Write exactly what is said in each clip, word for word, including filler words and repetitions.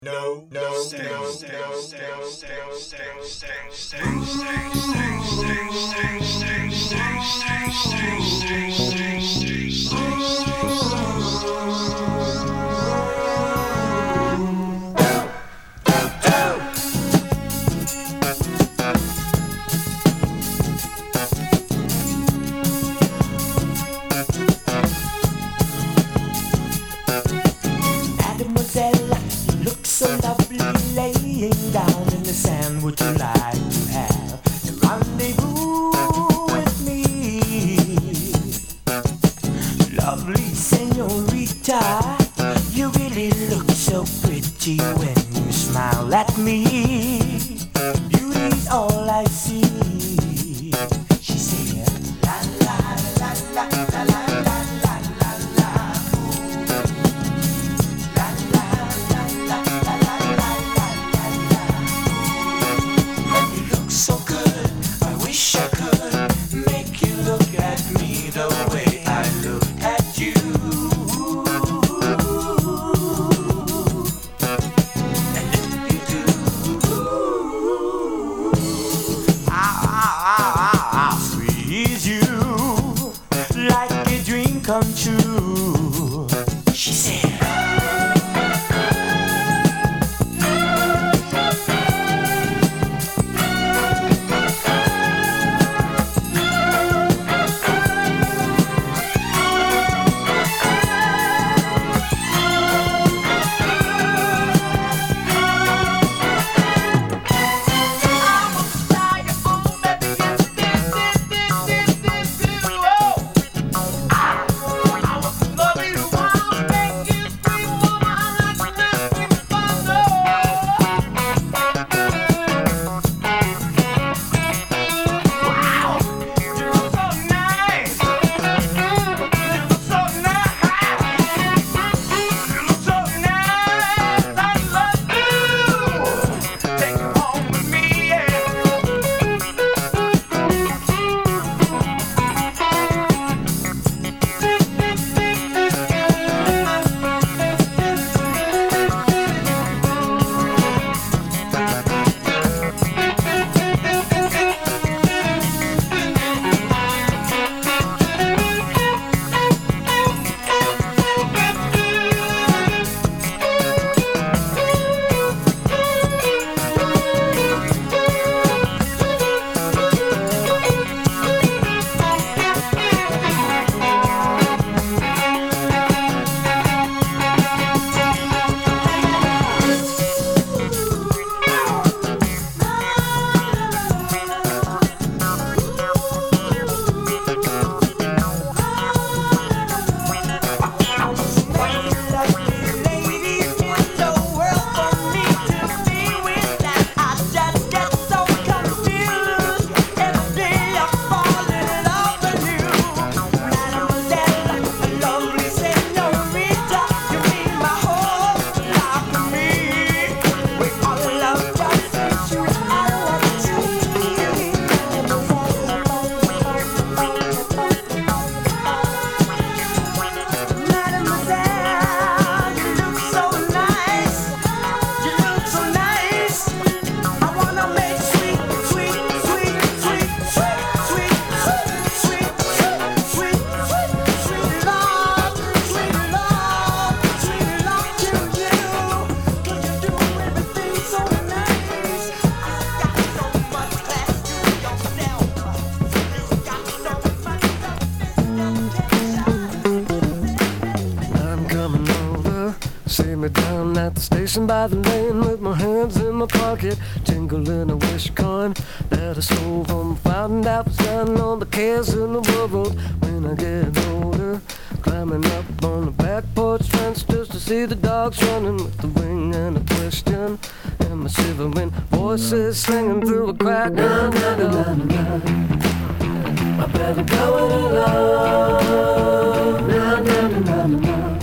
No, no, stay, no, stay, no, stay, stay, stay, stay, stay, stay, stay, stay, stay, stay, so lovely laying down in the sand. Would you like to have a rendezvous with me? Lovely señorita, you really look so pretty when you smile at me. Beauty's all I see. She said, la la la la la la la. So good, I wish I could make you look at me the way I look at you. And if you do, I'll, I'll, I'll, I'll freeze you like a dream come true. She said. Me down at the station by the lane with my hands in my pocket, jingling a wish coin that I stole from a fountain that was down on the cares in the world. When I get older, climbing up on the back porch fence just to see the dogs running with the ring and a question, and my shivering voices singing through a crack. Na, na, na, na, na. I better go it alone. Na, na, na, na, na.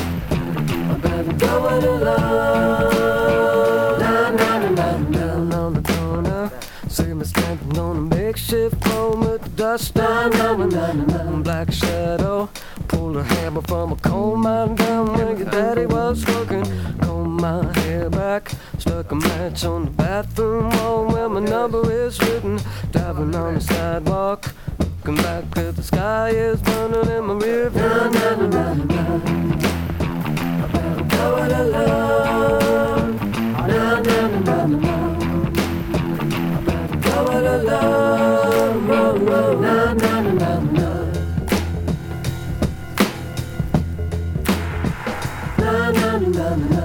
Going alone, na na na na, down on the corner. See me standing on a makeshift phone with the dust down, na na na na. Black shadow, pulled a hammer from a coal mine down where your daddy was working. Comb my hair back. back. Stuck a match on the bathroom wall where my number is written. Driving on the sidewalk, looking back at the sky is burning in my rear view. Na na na na na. I better go it alone. Na na na na na. I better go it alone. Na na na na na. Na na na na na.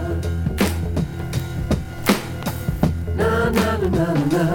Na na na na na.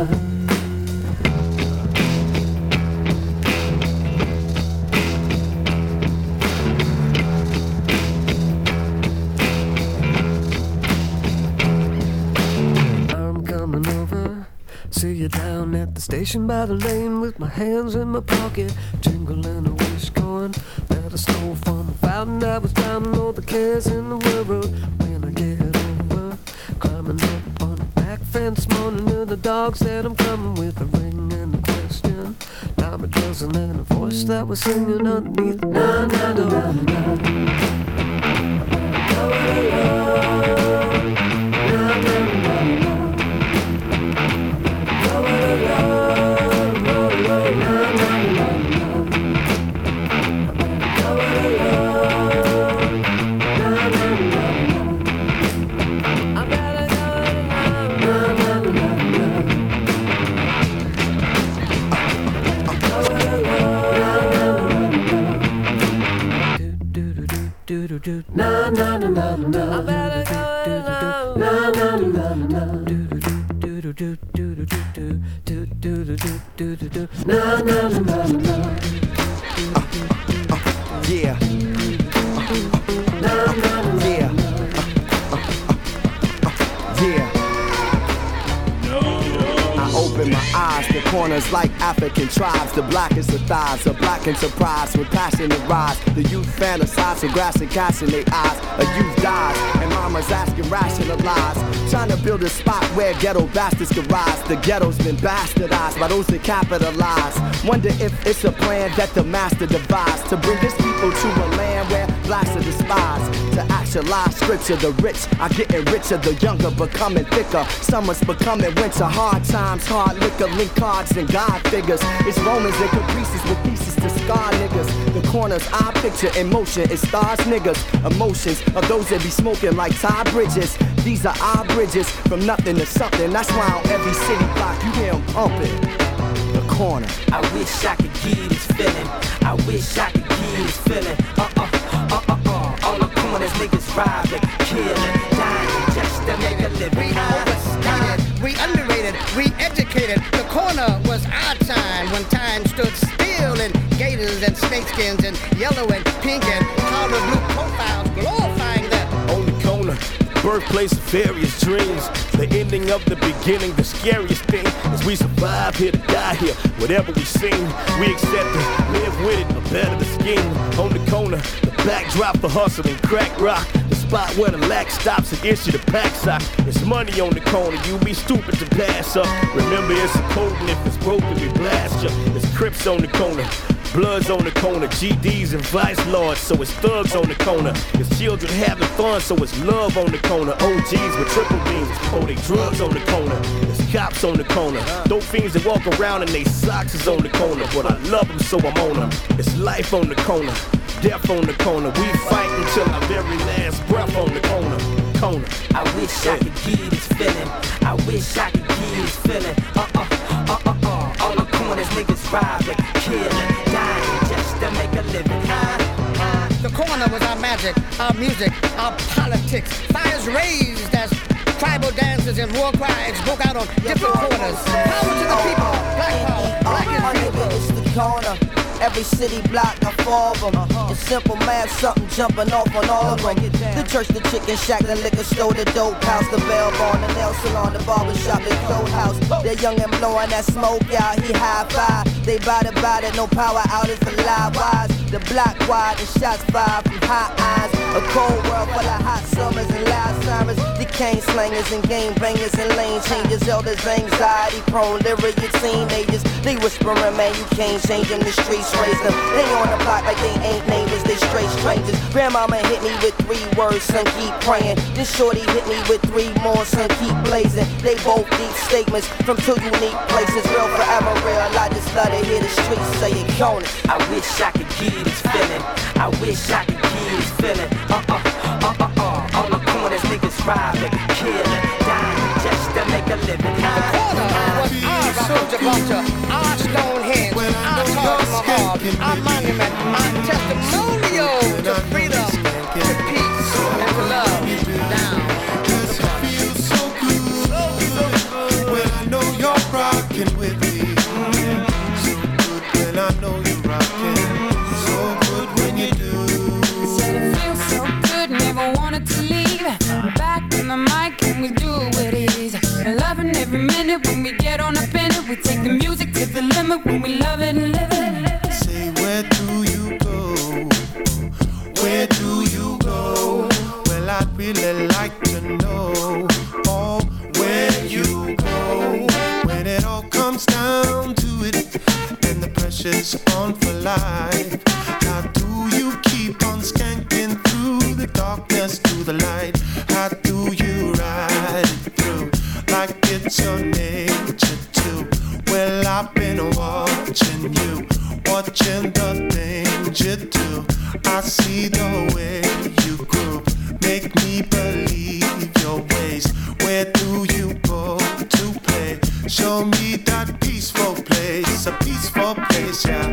I'm coming over. See you down at the station by the lane with my hands in my pocket, jingling a wish coin that I stole from a fountain that was drowning all the cares in the world. When I get over, climbing up on the back fence, moaning to the dogs that I'm coming with a ring and a question. Time a dozen and a voice that was singing underneath. Na na na na na. Na na na na. Na na na na na. I better go now. Na na na na na. Do do do do do do do do do do do do do. Na na na na na. Yeah. Na na na. Yeah. Yeah. I open my eyes to corners like African tribes. The blackest of thighs, a black enterprise with passion to rise. The youth fantasize for grass and cats in their eyes. A youth dies, and mama's asking rationalize. Trying to build a spot where ghetto bastards can rise. The ghetto's been bastardized by those that capitalize. Wonder if it's a plan that the master devised to bring his people to a land where blacks are despised. To actualize scripture, the rich are getting richer, the younger becoming thicker. Summer's becoming winter, hard times, hard liquor, link cards and God figures. It's Romans and caprices with pieces to scar niggas. The corners I picture in motion, it stars niggas. Emotions of those that be smoking like Ty Bridges. These are our bridges from nothing to something. That's why on every city block you hear them pumping. The corner. I wish I could get this feeling. I wish I could get this feeling. Uh uh uh uh uh. All the corners niggas robbing, killing, dying just to make a living. We overstated, we underrated, we educated. The corner was our time when time stood still in gators and snakeskins and yellow and pink and powder blue profiles glorifying that. On the corner, birthplace of various dreams. The ending of the beginning, the scariest thing is we survive here to die here. Whatever we seen, we accept it, live with it, or better the scheme. On the corner, the backdrop for hustling, crack rock. The spot where the lack stops and issue the pack sock. It's money on the corner, you be stupid to pass up. Remember it's important, if it's broken we blast ya. It's Crips on the corner, Bloods on the corner, G Ds and Vice Lords, so it's thugs on the corner. It's children having fun, so it's love on the corner. O Gs with triple beams, oh they drugs on the corner. It's cops on the corner, dope fiends that walk around and they socks is on the corner. But I love them, so I'm on them. It's life on the corner, death on the corner. We fight until our very last breath on the corner. Corner. I wish I could get this feeling. I wish I could get this feeling. Uh uh uh uh uh. All the corners niggas robbing, killing, dying just to make a living. Uh, uh. The corner was our magic, our music, our politics. Fires raised as tribal dances and war cries broke out on different corners. Power to the people, black power, black is beautiful. It's the corner. Every city block, I fall of them. Uh-huh. It's simple math, something jumping off on all of them. The church, the chicken shack, the liquor store, the dope house, the bell barn, the nail salon, the barber shop, the clothes house. They're young and blowing that smoke out, he high five. They body body, no power outage for live wires. The block wide and shots fired from hot eyes. A cold world full of hot summers and loud sirens. Decaying slangers and game bangers and lane changers. Elders anxiety prone, lyric teenagers. They whispering, man, you can't change them. The streets raise them. They on the block like they ain't neighbors, they straight strangers. Grandmama hit me with three words, son, keep praying. This shorty hit me with three more, son, keep blazing. They both deep statements from two unique places. Real forever real, I just love to hear the streets say it, Conan. I wish I could give this feeling. I wish I could give this feeling. Uh uh, uh uh uh. All the corners, niggas robbing, killing, dying just to make a living. Corner was our Rock Gibraltar, our Stonehenge, our Taj Mahal, our monument, our testimonial to freedom, to peace, and to love. Down. Cause it feels so good when I know you're rocking with me. So good when I know you're rocking. So good when you do. Said it feels so good, never wanted to leave. Back on the mic and we do what it is. Loving every minute when we get on a pennant. We take the music to the limit when we love it and live it. Say, where do you go? Where do you go? Well, I'd really like to know, oh, where you go. When it all comes down to it and the pressure's on for life, how do you keep on skanking through the darkness to the light? How do you ride it through like it's your nature too? Well, I've been watching you, watching the things you do. I see the way you groove, make me believe your ways. Where do you go to play? Show me that peaceful place, a peaceful place, yeah.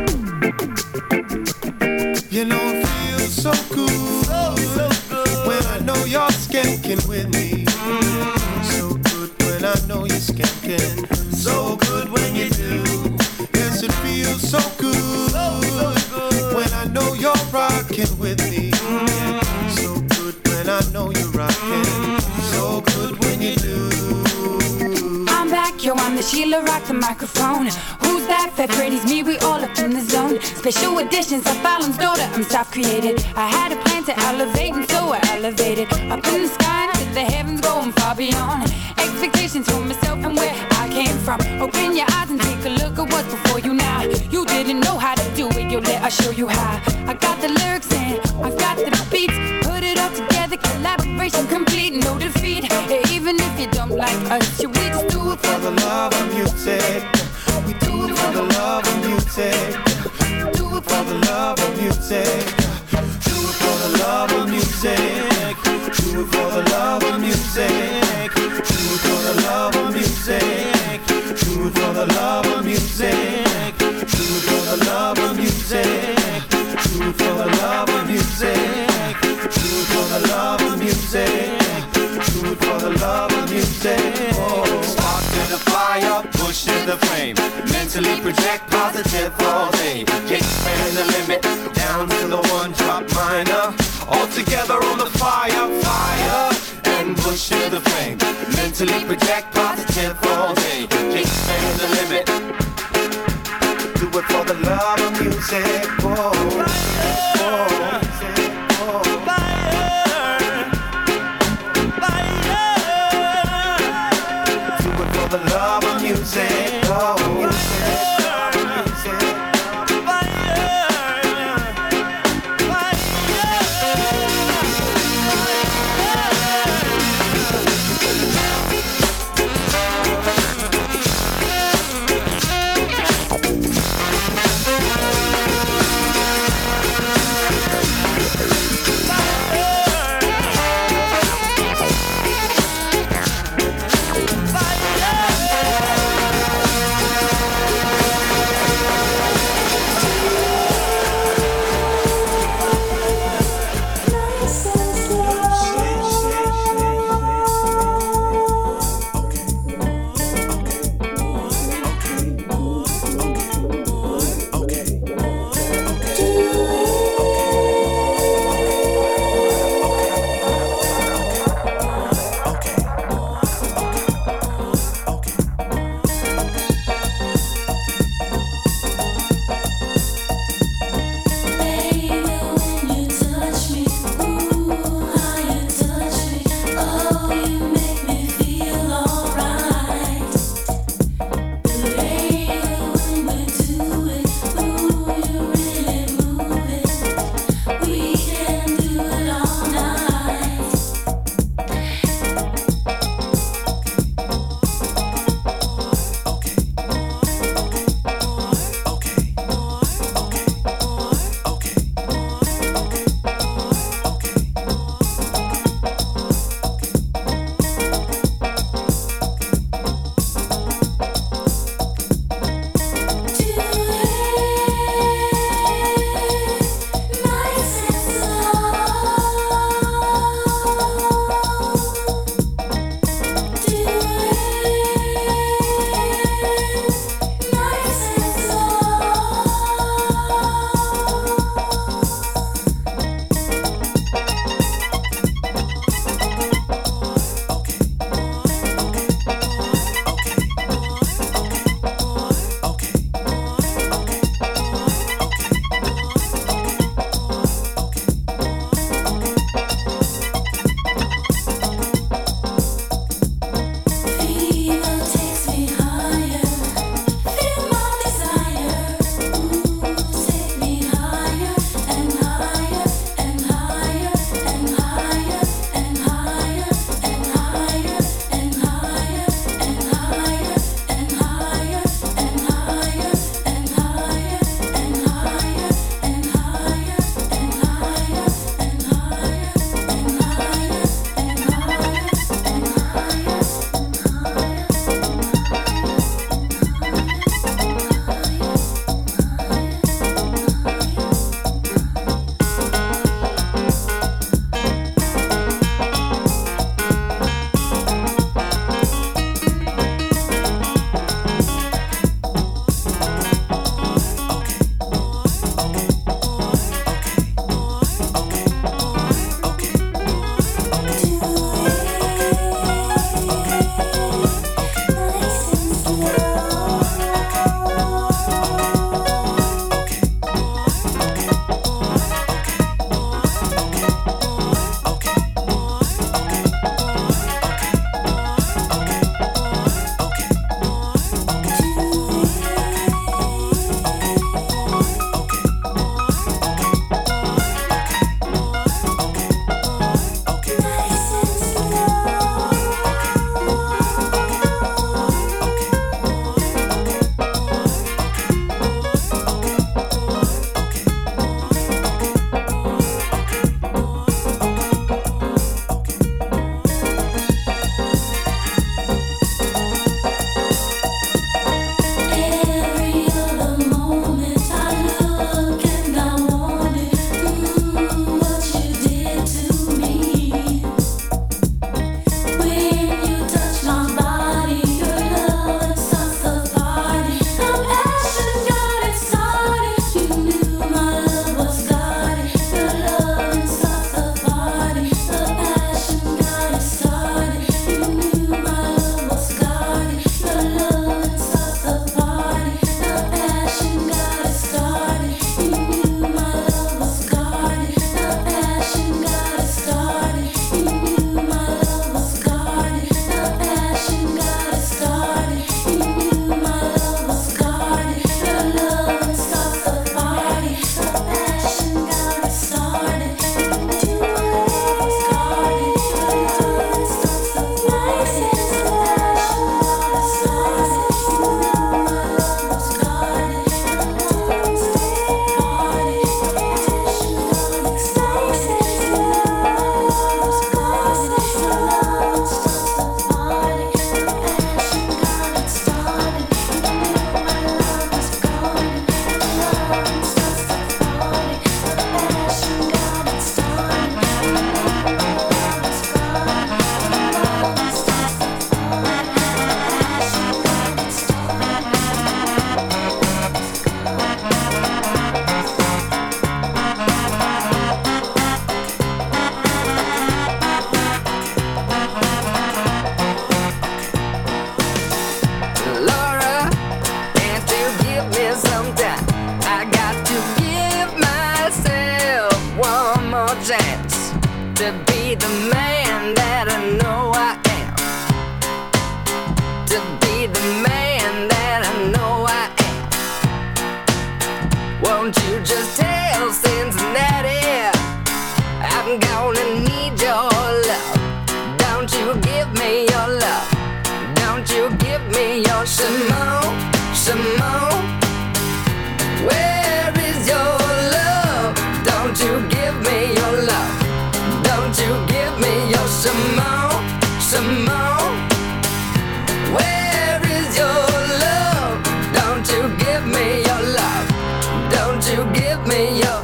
You know it feels so good, so, so good when I know you're skanking with me. So good when I know you're skanking. So good when you do. Yes, it feels so good, so, so good when I know you're rocking with me. So good when I know you're rocking. So good when you do. I'm back, yo, I'm the Sheila Rock the microphone. Who's that? Fat Freddy's me, we all up in the zone. Special editions of Fallon's daughter, I'm self-created. I had a plan to elevate and so I elevated. Up in the sky to the heavens going far beyond. Expectations for myself and where I came from. Open your eyes and take a look at what's before you now. You didn't know how to do it, yo, let us show you how. I got the lyrics and I got the beats. Put it all together, collaboration complete, no defeat. Even if you don't like us, you we just do it for the love of music. We do it for the love of music. Do it for the love of music. Do it for the love of music. Do it for the love of music. Do it for the love of music. Do it for the love of music. Do it for the love of music. Do it for the love of music. Do it for the love of music. Do it for the love of music. Oh. Spark to the fire, push to the flame. Mentally project positive all day. Expand the limit down to the one drop minor. All together on the fire, fire, and push to the flame. Mentally project positive all day. Expand the limit. Do it for the love of music. Oh, oh. For the love of music, oh, music, music. the man that I know I am. To be the man that I know I am. Won't you just tell Cincinnati I'm gonna need your love. Don't you give me your love. Don't you give me your Simone, Simone. Where is your love? Don't you give me your love. Don't you give me your Simone, Simone. Where is your love? Don't you give me your love. Don't you give me your.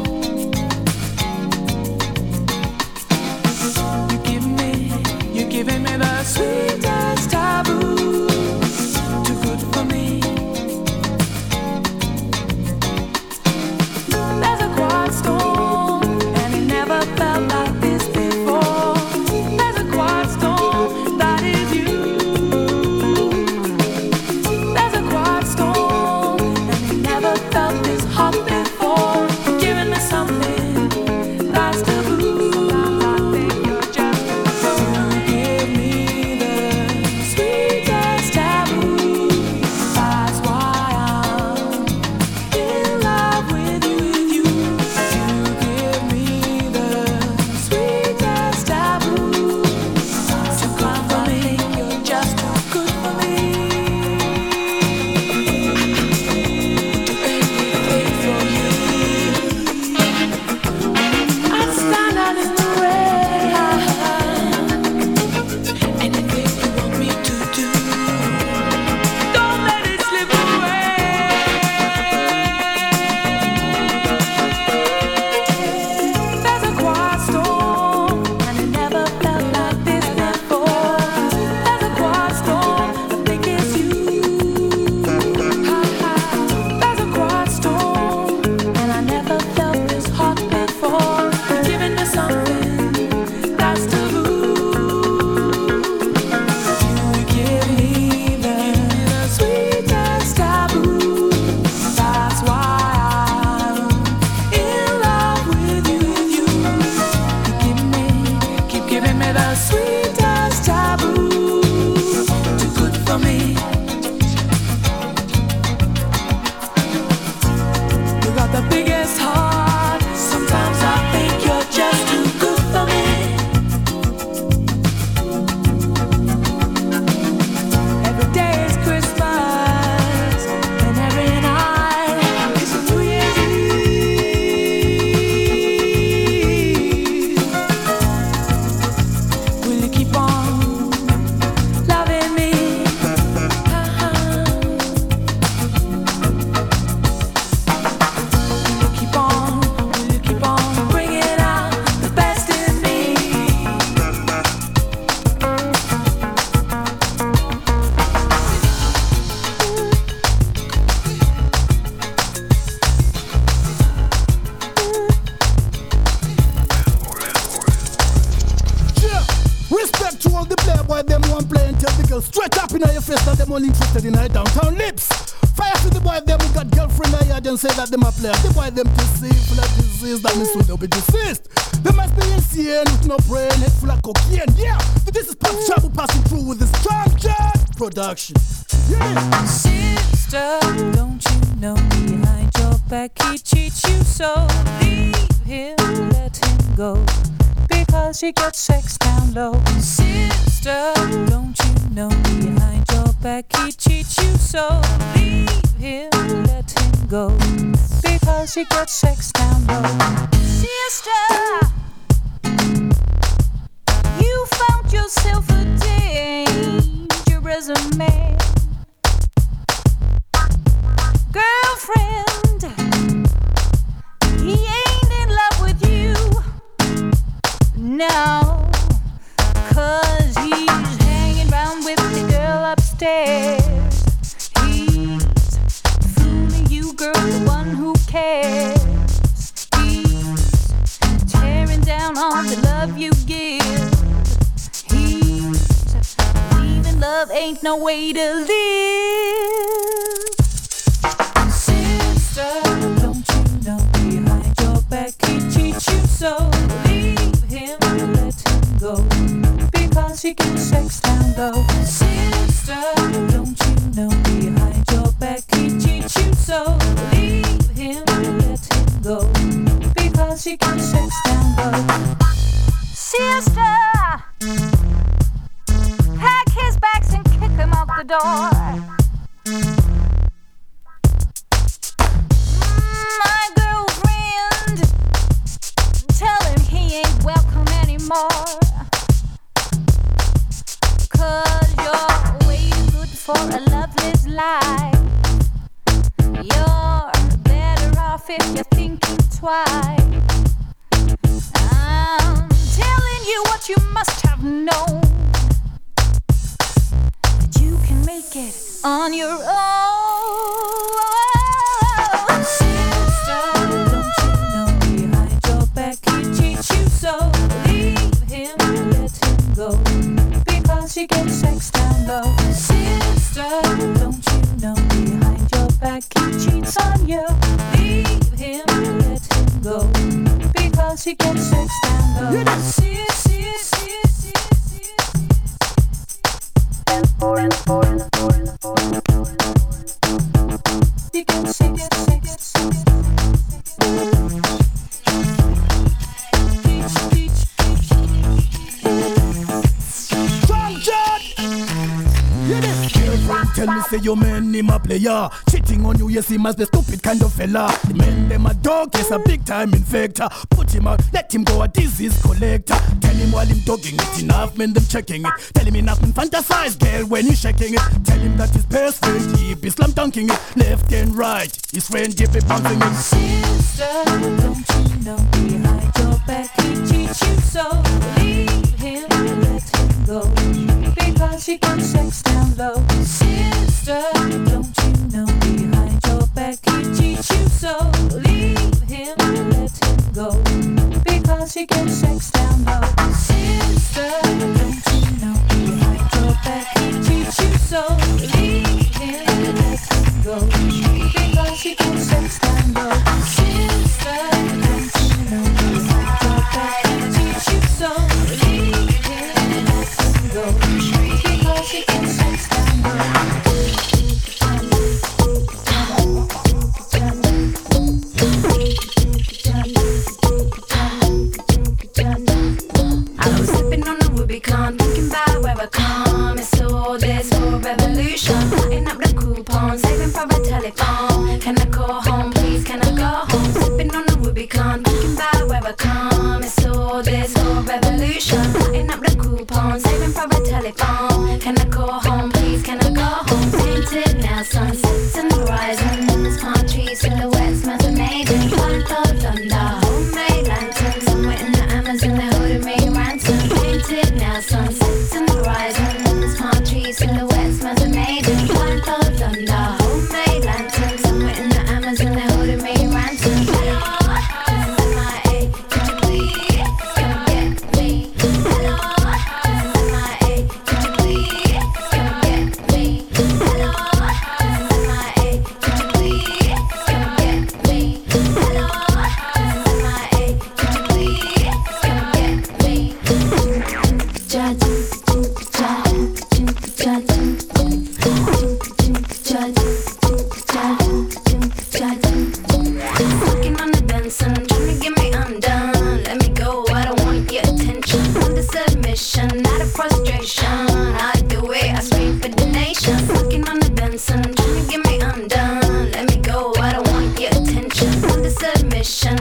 Giving straight up in your face that them only interested in her downtown lips. Fire to the boy them who got girlfriend I heard and say that them a player. The boy them deceived full of disease that means soon they'll be deceased. They must be insane with no brain, head full of cocaine. Yeah, this is Pop Trouble passing through with this Strong Jet production. Yeah. Sister, don't you know behind your back he cheats you, so leave him, let him go, because he gets sex down low. Sister, don't you know behind your back he cheats you, so leave him, let him go, because he gets sex down low. Sister, you found yourself a dangerous man. Girlfriend, he ain't in love with you, no, cause he's hanging around with the girl upstairs. He's fooling you, girl, the one who cares. He's tearing down all the love you give. He's leaving love ain't no way to live. Sister, don't you know behind your back he cheats you, so leave him, let him go, because he gets sex down low. Sister, don't you know behind your back he cheats you, so leave him, let him go, because he gets sex down low. Sister, pack his bags and kick him out the door. My girlfriend, tell him he ain't welcome anymore, cause you're way too good for a loveless life. You're better off if you're thinking twice. I'm telling you what you must have known, that you can make it on your own. Sister, don't you know behind your back he cheats you, so leave him, let him go, because he gets sex down low. Sister, don't you know behind your back he cheats on you, leave him, let him go, because he gets sex down low. See, see, see, see, see, he gets sex, sex, sex. Strong Jet! Yeah, this girlfriend tell me say your man him a player. Cheating on you, yes, he must be stupid kind of fella. The man them a dog, yes, a big time infector. Put him out, let him go a disease collector. Tell him while him dogging it, enough men them checking it. Tell him enough men fantasize, girl, when he's shaking it. Tell him that his best friend, he be slam dunking it. Left and right, his friend, he be bouncing it. Sister, don't you know behind your back he cheats you, so leave him, let him go, because he gets sex down low. Sister, don't you know behind your back he cheats you, so leave him, let him go, because he gets sex down low. Sister, don't you know behind your back he cheats you, so leave him, let him go, because he gets sex down low. Sister, don't you know behind your back he cheats you, so leave him, let him go, because he gets sex down low. I was sipping on the Rubicon, thinking about where I come. It's all this for a revolution. Cutting up the coupon, saving for a telephone. Can I call home, please? Can I go home? Sipping on the Rubicon, thinking about where I come. It's all this for a revolution. Cutting up the coupon, saving for a telephone. Can I call home, please? Can I go home? Painted now, sunsets and horizon. Palm trees, silhouettes, smells amazing. One thought thunder, homemade lanterns. Somewhere in the Amazon, they're holding me ransom. Painted now, sunsets and horizon. Palm trees, silhouettes, smells amazing. One thought thunder, homemade lanterns. Somewhere in the Amazon, they're holding me ransom. Hello, this is M I A. Could you please come get me? Hello, this is M I A. Could you please come get me?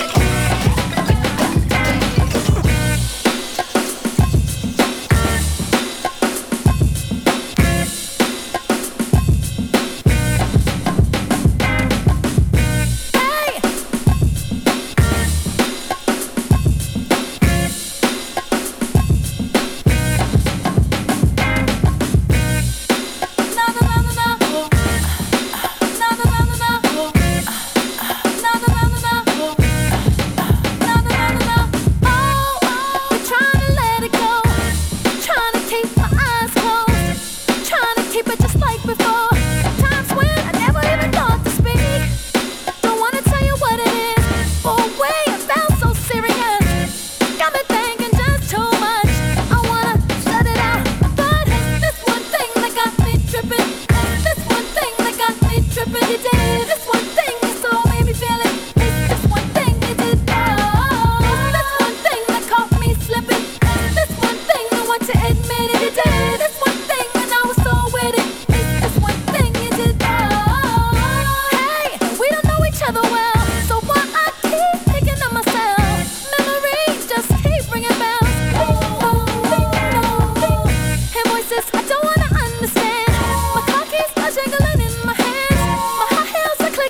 I don't wanna understand. My car keeps jingling in my hands. My high heels are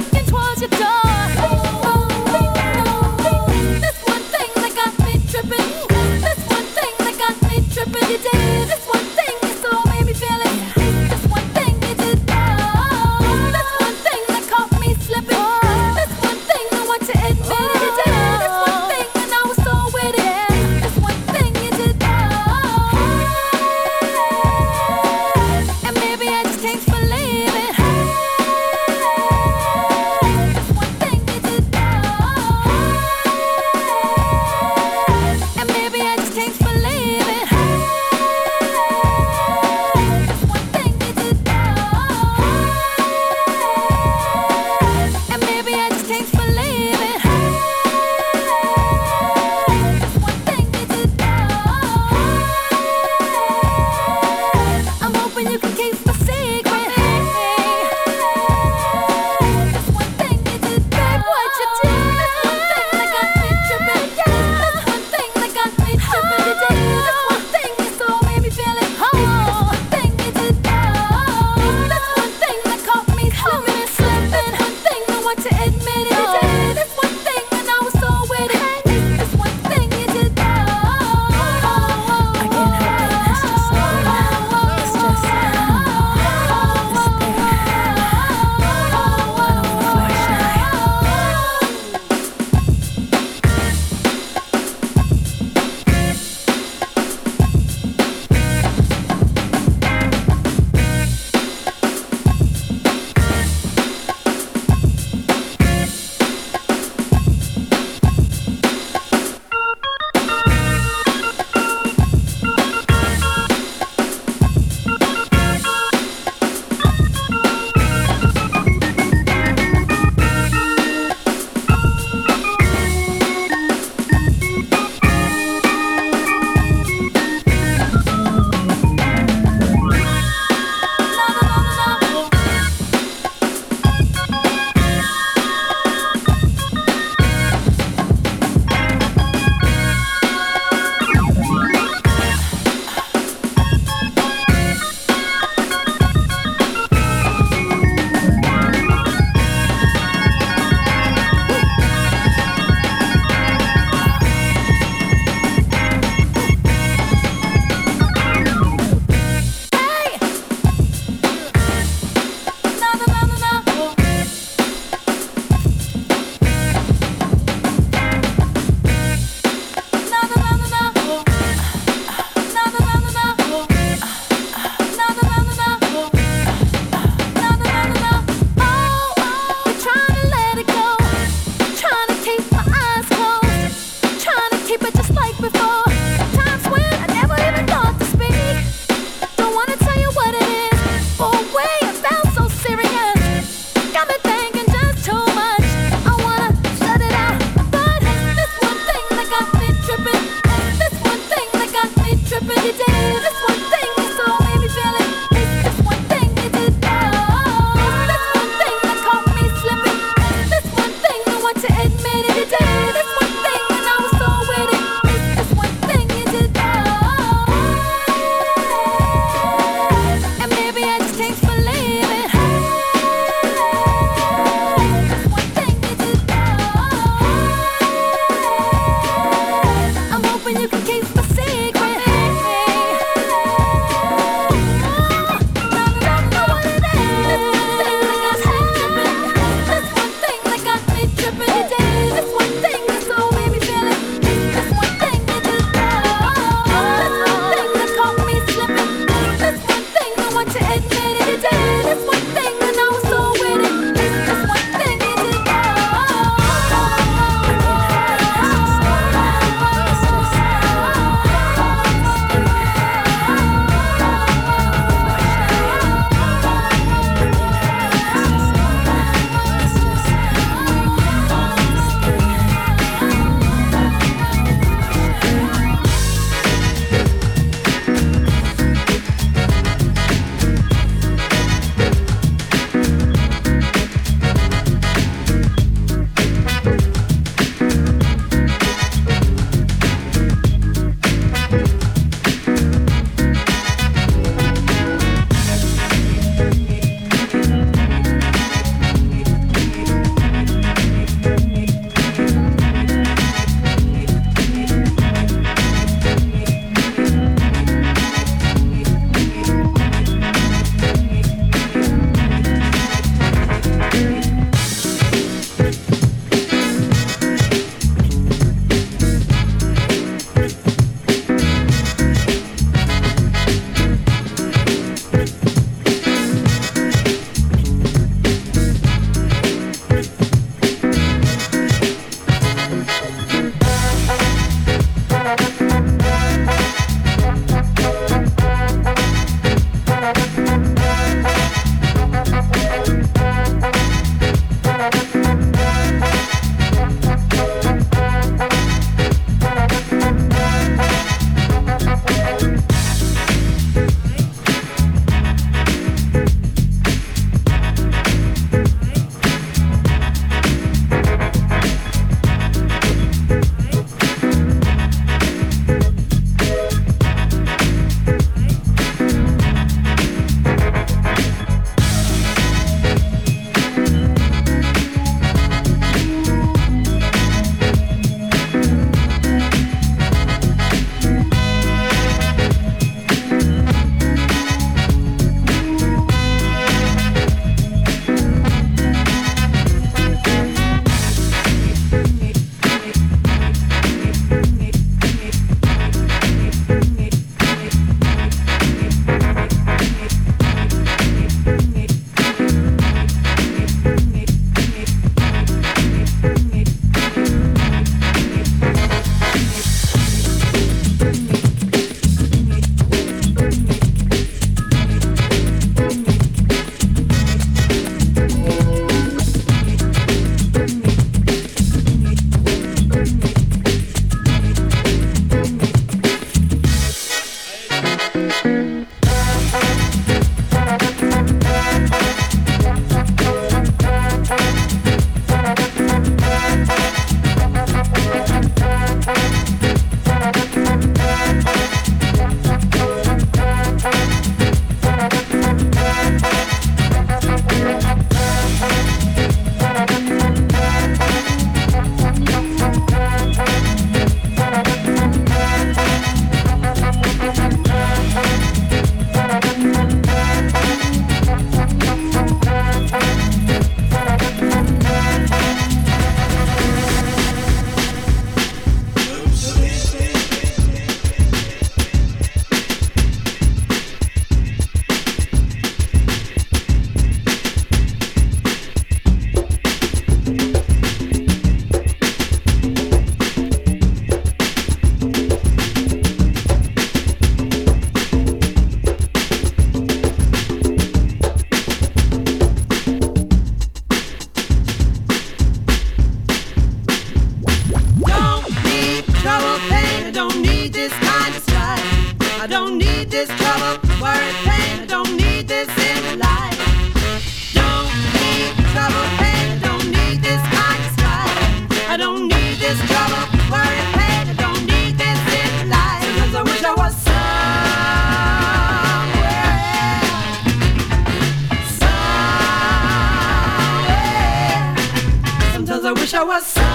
I wish I was someone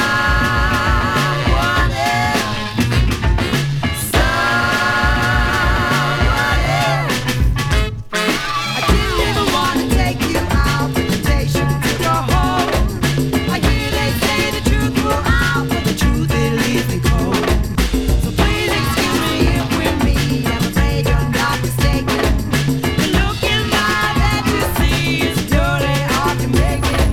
else. Someone else. I didn't even want to take you out, but temptation took a hold. I hear they say the truth will out, but the truth it leaves me cold. So please excuse me if with me, I'm afraid you're not mistaken. The look in my eye that you see is purely hard to make it.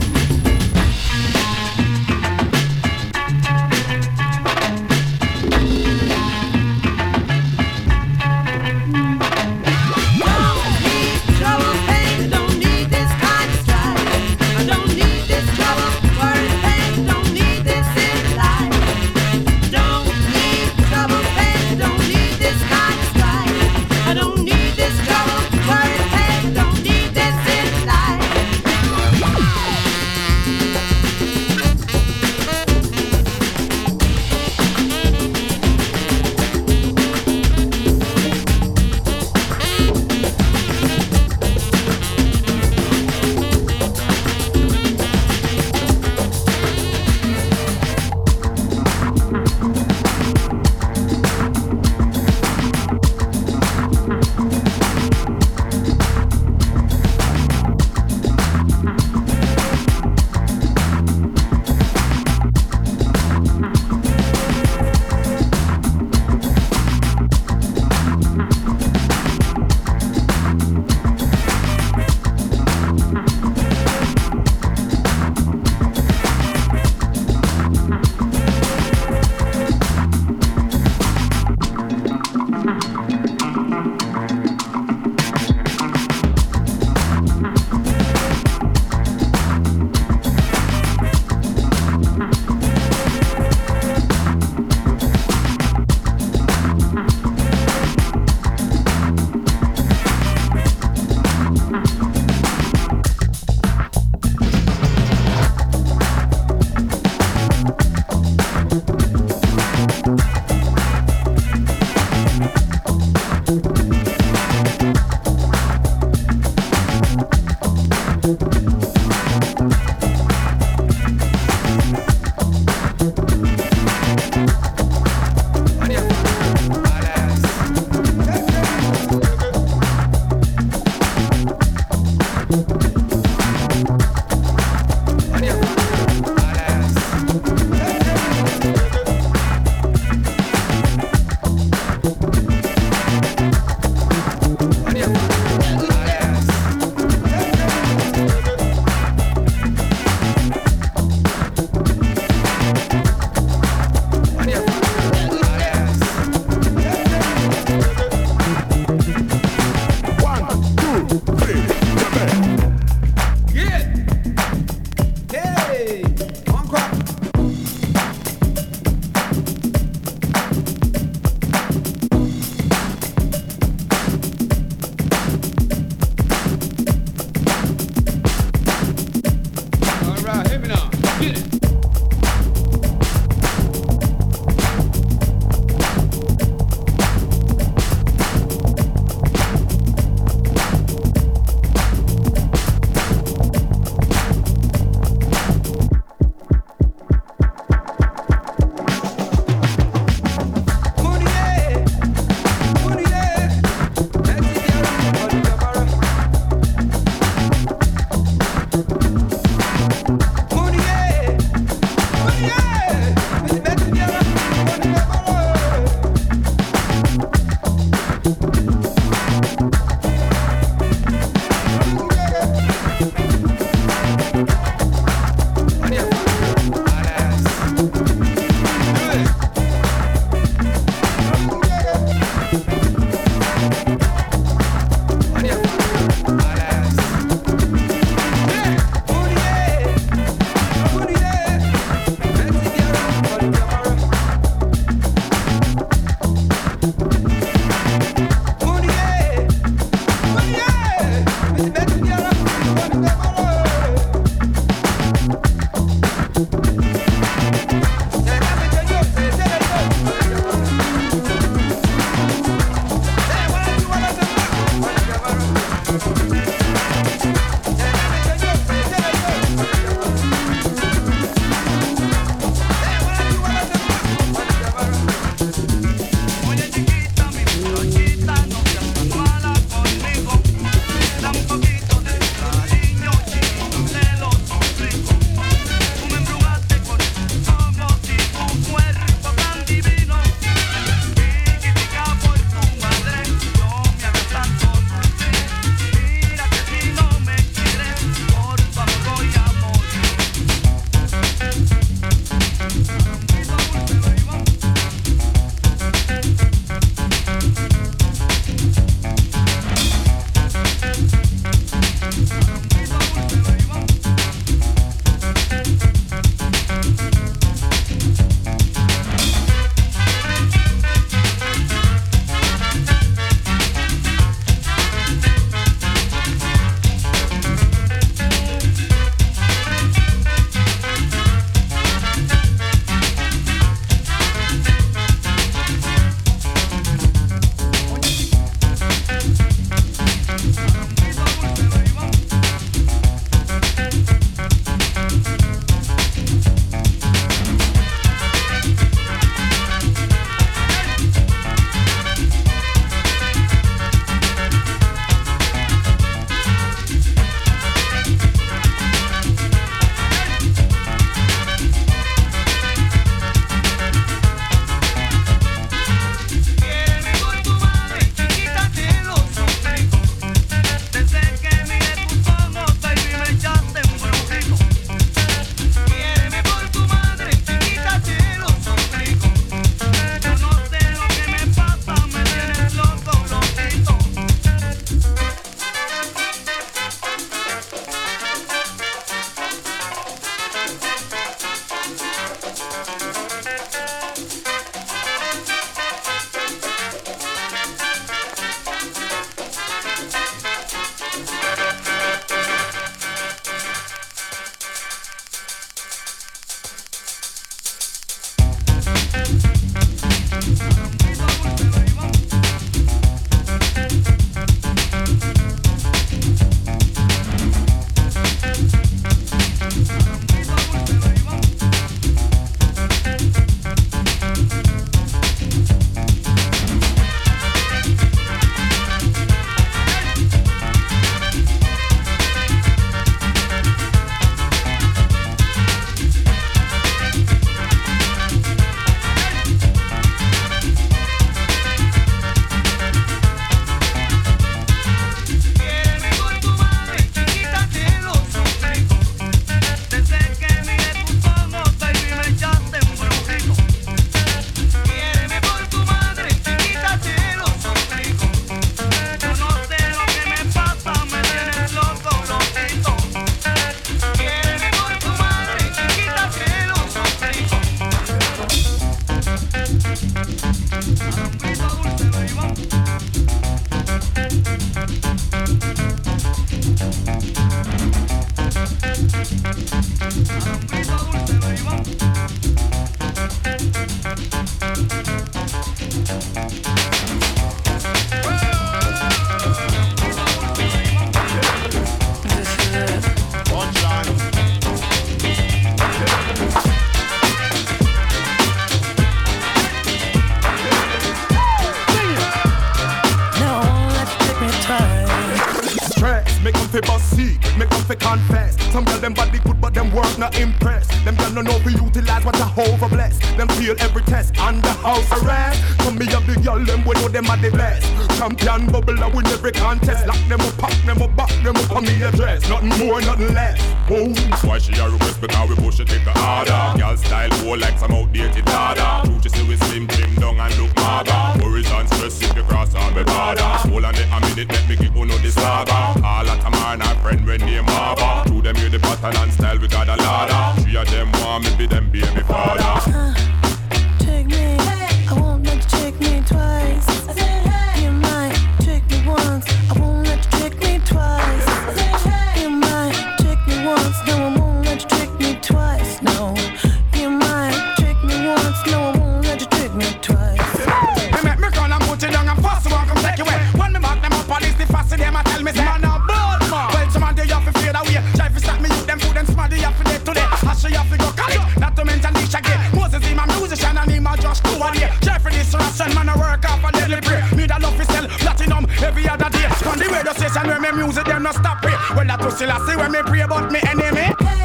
them body good but them work not impressed. Them don't know if we utilize what I hold for blessed. Them feel every test under house arrest. Come me a big girl, them we know them are the best. Champion bubble and win every contest. Lock them up, pack them up, back them up on me address. Nothing more, nothing less. Oh. Why she a request because we push it in the harder. Girl style whole like some outdated dada. True, she see we slim, trim down and look maga. Worries and stress if you cross on me border. Hold on a minute, let me give you know the saga. All at a man, our friend when they marva. True, them hear the pattern and style, we got a ladder. Three of them want me be them baby father. Uh, take me, I won't let you take me twice. I said, hey. You might trick me once, I won't let you trick me twice. I said, hey. You might trick me once, no, I won't let you trick me twice. No, you might trick me once, no, I won't let you trick me twice. They make me call and put it down and fast one come take it away. When me back them up on this, the fast them a tell me say man a bold man. Well, some of they have to fade away. Try to stop me, you them food and smart they have to dead today. I show you have to go college, not to mention this again. Moses him a musician and him a just two a day. Try for this ration, man a work off a daily pray. Me that love is sell platinum every other day. On the radio station where me music them no stop pray. Well that to still I see when me pray about me enemy.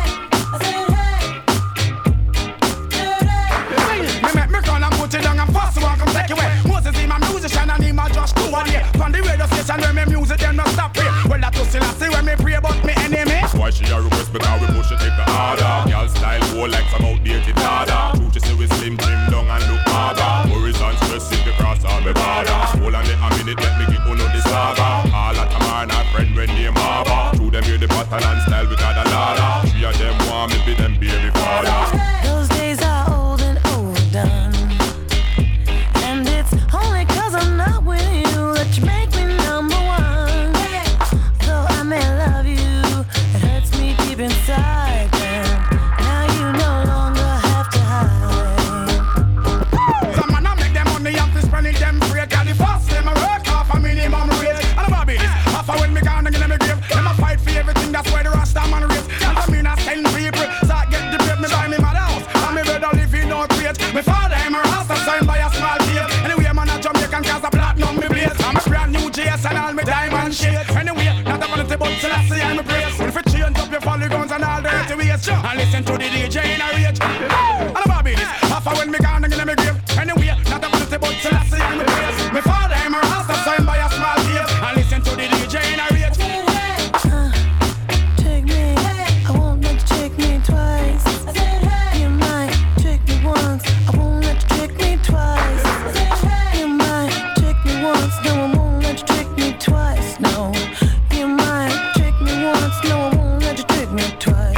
Me make me call and put it down and fast one come take it away. Moses him a musician and him a just two a day. On the radio station where me music them no stop pray. Well that to still I see when me pray about me enemy. Why she a request because we push it in the harder. Girl style whole like some outdated dada. True, she see we slim, trim down and look maga. Worries and stress if you cross on me border. Hold on a minute, let me give you know the saga. All at a man, our friend when they marva. True, them hear the pattern and style, we got a ladder. Three of them want me be them baby father. Those days are old and overdone, and it's only cause I'm not with you that you make me number one. Though I may love you, it hurts me deep inside. Then now you no longer have to hide. Some man a make them money and to spend it them free. Cause the fast them a work off a minimum rate. And about this, half a when me gone and give them a grave. Them a fight for everything, that's why the Rasta man race. And for me not send people, start get the bread, me buy me mother house. And me brother live in no crate. Me father him a Rasta signed by a small tape. Anyway man a Jamaican cause a platinum me blaze. I'm a brand new J S and all me diamond shades. Anyway, not a vanity but Selassie I'm a praise. If it change up your polygons and all dirty ways. And listen to the D J in a rage. And about this, half a when me gone and give them a grave. Anyway, not a vanity but Selassie I'm a praise. Me father him a Rasta signed by a small tape. And listen to the D J in a rage. Uh, take me, I won't let you trick me twice. I said, hey. You might trick me once, I won't let you trick me twice. I said, hey. You might trick me once, no, I won't let you trick me twice. No, you might trick me once, no, I won't let you trick me twice.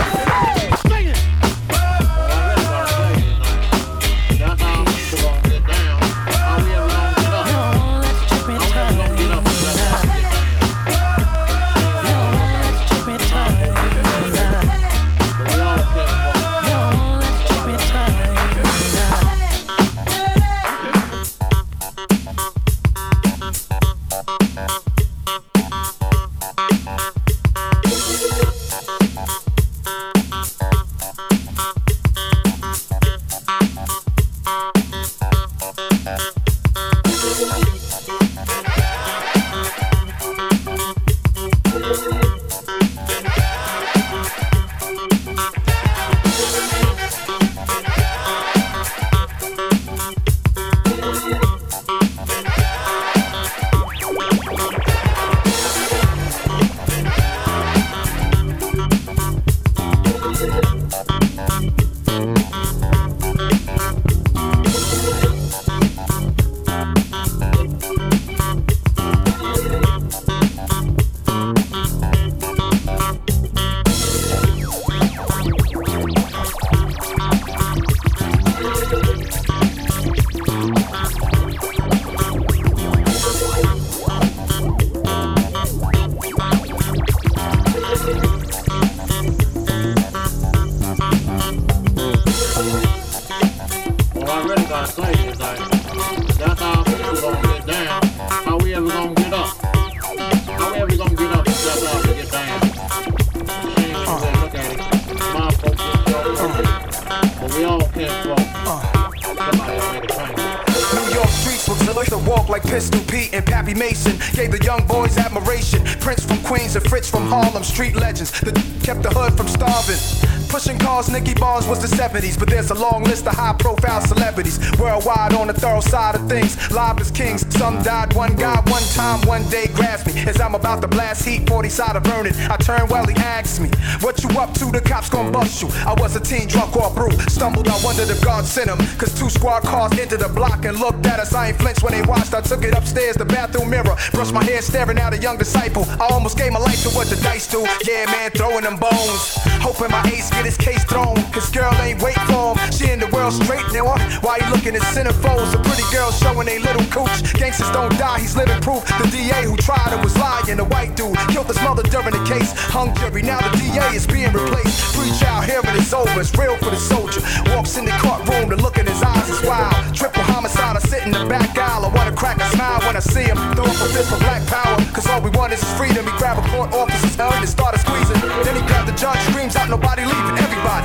with a walk like Pistol Pete and Pappy Mason. Gave the young boys admiration. Prince from Queens and Fritz from Harlem, street legends that kept the hood from starving. Pushing cars, Nicky Barnes was the seventies, but there's a long list of high-profile celebrities worldwide on the thorough side of things. Live as kings, some died. One guy, one time, one day grasped me as I'm about to blast heat, forty side of burning. I turned well, he asked me, "What you up to? The cops gon' bust you." I was a teen drunk off brew, stumbled. I wondered if God sent him, cause two squad cars entered the block and looked at us. I ain't flinched when they watched. I took it upstairs, the bathroom mirror, brushed my hair, staring at a young disciple. I almost gave my life to what the dice do. Yeah, man, throwing them bones, hoping my ace get his case thrown. His girl ain't wait for him. She in the world straight now. Why you looking at centerfolds? A pretty girl showing they little cooch. Gangsters don't die, he's living proof. The D A who tried it was lying. The white dude killed his mother during the case. Hung jury, now the D A is being replaced. Free child hearing it's over. It's real for the soldier. Walks in the courtroom, the look in his eyes is wild. Triple homicide, I sit in the back aisle. I wanna crack a smile when I see him. Throw up a fist for black power, cause all we want is freedom. He grabbed a court officer's hand and started squeezing. Then he grabbed the judge, screams out, nobody leaving, everybody.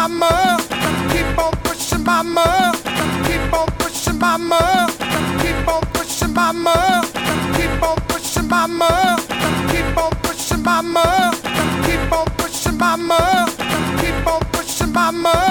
mama. Keep on pushing mama. Keep on pushing mama. Keep on pushing mama. Keep on pushing mama. Keep on pushing mama. Keep on pushing mama. Keep on pushing mama.